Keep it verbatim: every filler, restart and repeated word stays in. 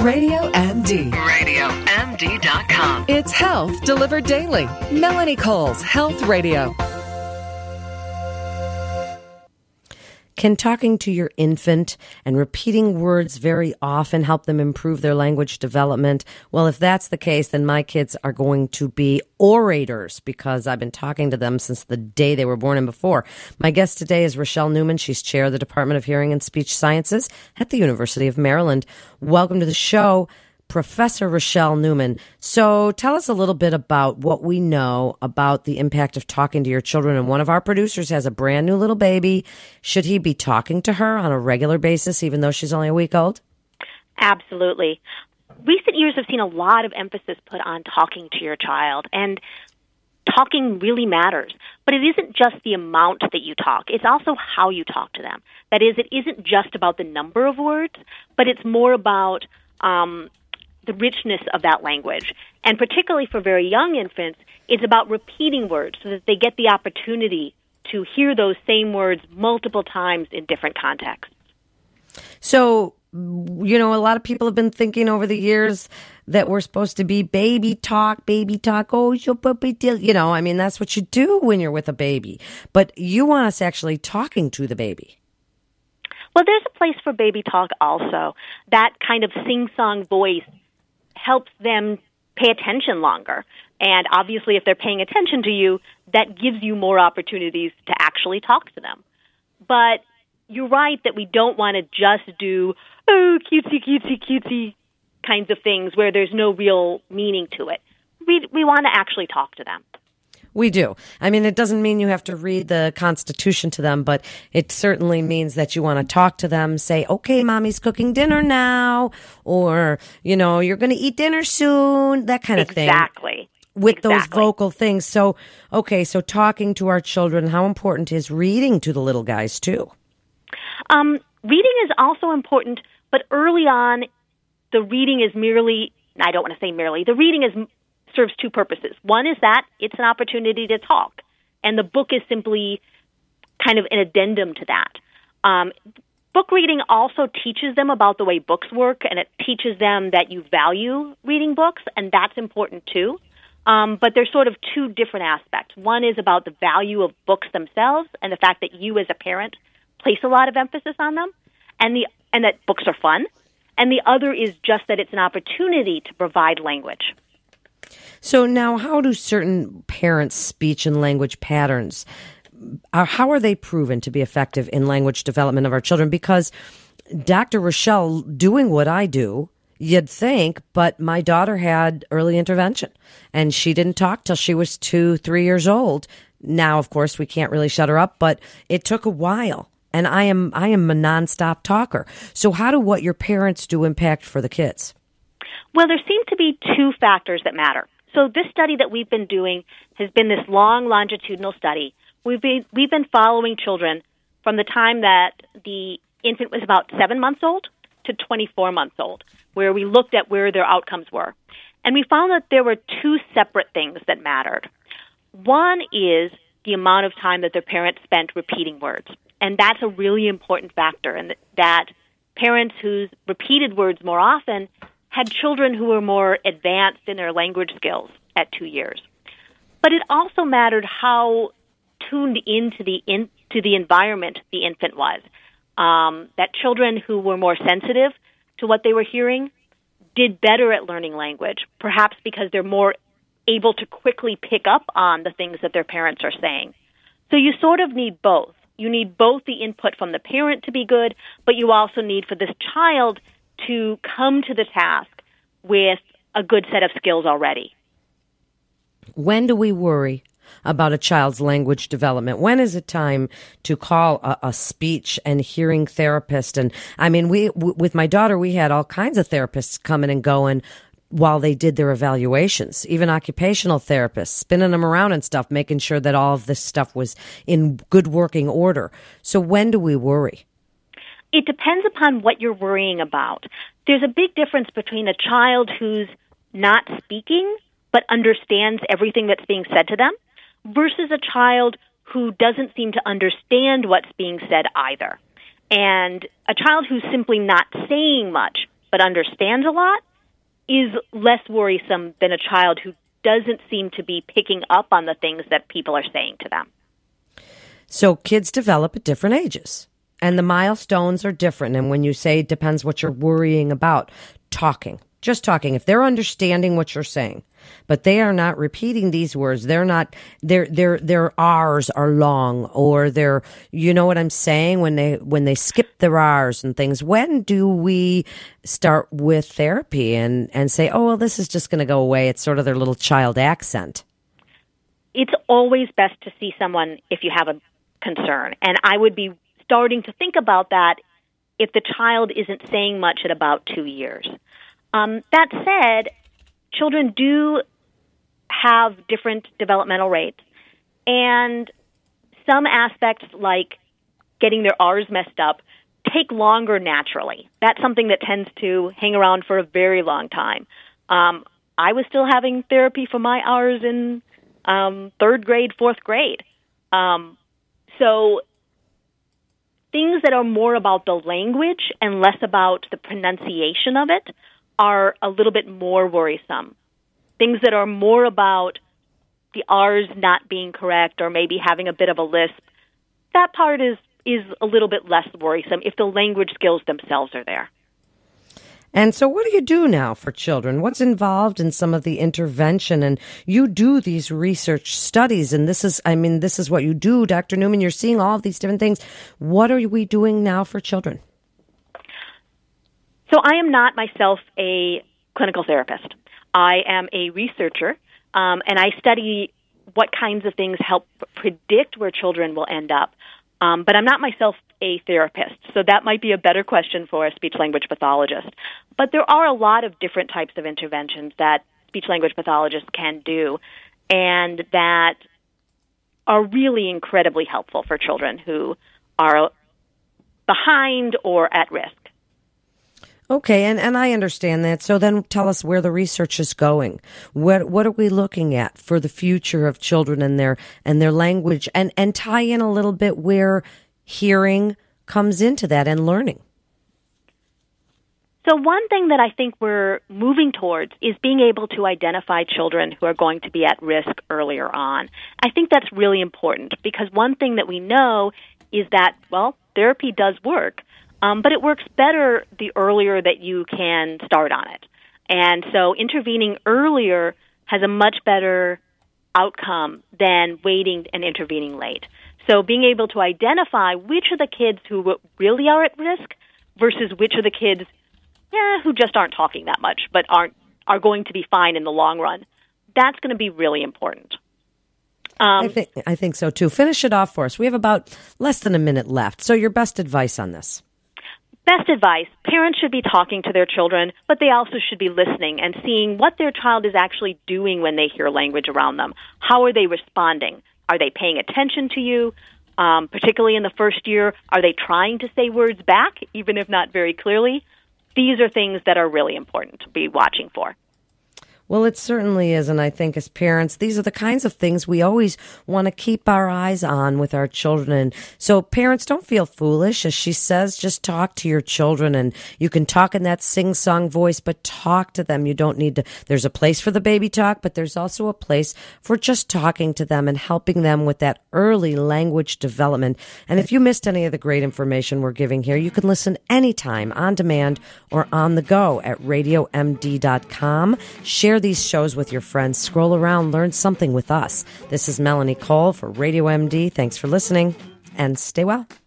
Radio M D. radio M D dot com. It's health delivered daily. Melanie Cole's Health Radio. Can talking to your infant and repeating words very often help them improve their language development? Well, if that's the case, then my kids are going to be orators because I've been talking to them since the day they were born and before. My guest today is Rochelle Newman. She's chair of the Department of Hearing and Speech Sciences at the University of Maryland. Welcome to the show, Professor Rochelle Newman. So tell us a little bit about what we know about the impact of talking to your children. And one of our producers has a brand new little baby. Should he be talking to her on a regular basis, even though she's only a week old? Absolutely. Recent years have seen a lot of emphasis put on talking to your child, and talking really matters. But it isn't just the amount that you talk. It's also how you talk to them. That is, it isn't just about the number of words, but it's more about um, the richness of that language. And particularly for very young infants, it's about repeating words so that they get the opportunity to hear those same words multiple times in different contexts. So, you know, a lot of people have been thinking over the years that we're supposed to be baby talk, baby talk, oh, your puppy deal. You know, I mean, that's what you do when you're with a baby. But you want us actually talking to the baby. Well, there's a place for baby talk also. That kind of sing-song voice helps them pay attention longer. And obviously, if they're paying attention to you, that gives you more opportunities to actually talk to them. But you're right that we don't want to just do, oh, cutesy, cutesy, cutesy kinds of things where there's no real meaning to it. We, we want to actually talk to them. We do. I mean, it doesn't mean you have to read the Constitution to them, but it certainly means that you want to talk to them, say, okay, mommy's cooking dinner now, or, you know, you're going to eat dinner soon, that kind of thing. Exactly. With exactly. those vocal things. So, okay, so talking to our children, how important is reading to the little guys, too? Um, reading is also important, but early on, the reading is merely, I don't want to say merely, the reading is serves two purposes. One is that it's an opportunity to talk, and the book is simply kind of an addendum to that. Um, book reading also teaches them about the way books work, and it teaches them that you value reading books, and that's important too. Um, but there's sort of two different aspects. One is about the value of books themselves and the fact that you as a parent place a lot of emphasis on them, and the and that books are fun. And the other is just that it's an opportunity to provide language. So now, how do certain parents' speech and language patterns, uh, how are they proven to be effective in language development of our children? Because Doctor Rochelle, doing what I do, you'd think, but my daughter had early intervention, and she didn't talk till she was two, three years old. Now, of course, we can't really shut her up, but it took a while, and I am I am a nonstop talker. So how do what your parents do impact for the kids? Well, there seem to be two factors that matter. So this study that we've been doing has been this long longitudinal study. We've been, we've been following children from the time that the infant was about seven months old to twenty-four months old, where we looked at where their outcomes were. And we found that there were two separate things that mattered. One is the amount of time that their parents spent repeating words. And that's a really important factor, and that parents who repeated words more often had children who were more advanced in their language skills at two years. But it also mattered how tuned into the in, to the environment the infant was. Um, that children who were more sensitive to what they were hearing did better at learning language, perhaps because they're more able to quickly pick up on the things that their parents are saying. So you sort of need both. You need both the input from the parent to be good, but you also need for this child to come to the task with a good set of skills already. When do we worry about a child's language development? When is it time to call a, a speech and hearing therapist? And I mean, we w- with my daughter, we had all kinds of therapists coming and going while they did their evaluations, even occupational therapists, spinning them around and stuff, making sure that all of this stuff was in good working order. So when do we worry? It depends upon what you're worrying about. There's a big difference between a child who's not speaking but understands everything that's being said to them versus a child who doesn't seem to understand what's being said either. And a child who's simply not saying much but understands a lot is less worrisome than a child who doesn't seem to be picking up on the things that people are saying to them. So kids develop at different ages, and the milestones are different. And when you say it depends what you're worrying about, talking, just talking, if they're understanding what you're saying, but they are not repeating these words, they're not, their their their R's are long, or they're, you know what I'm saying, when they when they skip their R's and things. When do we start with therapy and, and say, oh, well, this is just going to go away? It's sort of their little child accent. It's always best to see someone if you have a concern. And I would be starting to think about that if the child isn't saying much at about two years. Um, that said, children do have different developmental rates, and some aspects, like getting their R's messed up, take longer naturally. That's something that tends to hang around for a very long time. Um, I was still having therapy for my R's in um, third grade, fourth grade. Um, so things that are more about the language and less about the pronunciation of it are a little bit more worrisome. Things that are more about the R's not being correct or maybe having a bit of a lisp, that part is, is a little bit less worrisome if the language skills themselves are there. And so what do you do now for children? What's involved in some of the intervention? And you do these research studies, and this is, I mean, this is what you do, Doctor Newman. You're seeing all of these different things. What are we doing now for children? So I am not myself a clinical therapist. I am a researcher, um, and I study what kinds of things help predict where children will end up. Um, but I'm not myself a therapist, so that might be a better question for a speech-language pathologist. But there are a lot of different types of interventions that speech-language pathologists can do, and that are really incredibly helpful for children who are behind or at risk. Okay, and, and I understand that. So then tell us where the research is going. What what are we looking at for the future of children and their and their language, and, and tie in a little bit where hearing comes into that and learning? So one thing that I think we're moving towards is being able to identify children who are going to be at risk earlier on. I think that's really important because one thing that we know is that, well, therapy does work. Um, but it works better the earlier that you can start on it. And so intervening earlier has a much better outcome than waiting and intervening late. So being able to identify which are the kids who really are at risk versus which are the kids yeah, who just aren't talking that much but aren't are going to be fine in the long run, that's going to be really important. Um, I think I think so, too. Finish it off for us. We have about less than a minute left. So your best advice on this? Best advice, parents should be talking to their children, but they also should be listening and seeing what their child is actually doing when they hear language around them. How are they responding? Are they paying attention to you? Um, particularly in the first year, are they trying to say words back, even if not very clearly? These are things that are really important to be watching for. Well, it certainly is, and I think as parents, these are the kinds of things we always want to keep our eyes on with our children. And so parents, don't feel foolish. As she says, just talk to your children, and you can talk in that sing-song voice, but talk to them. You don't need to, there's a place for the baby talk, but there's also a place for just talking to them and helping them with that early language development. And if you missed any of the great information we're giving here, you can listen anytime, on demand or on the go at radio m d dot com. Share these shows with your friends. Scroll around, learn something with us. This is Melanie Cole for Radio M D. Thanks for listening, and stay well.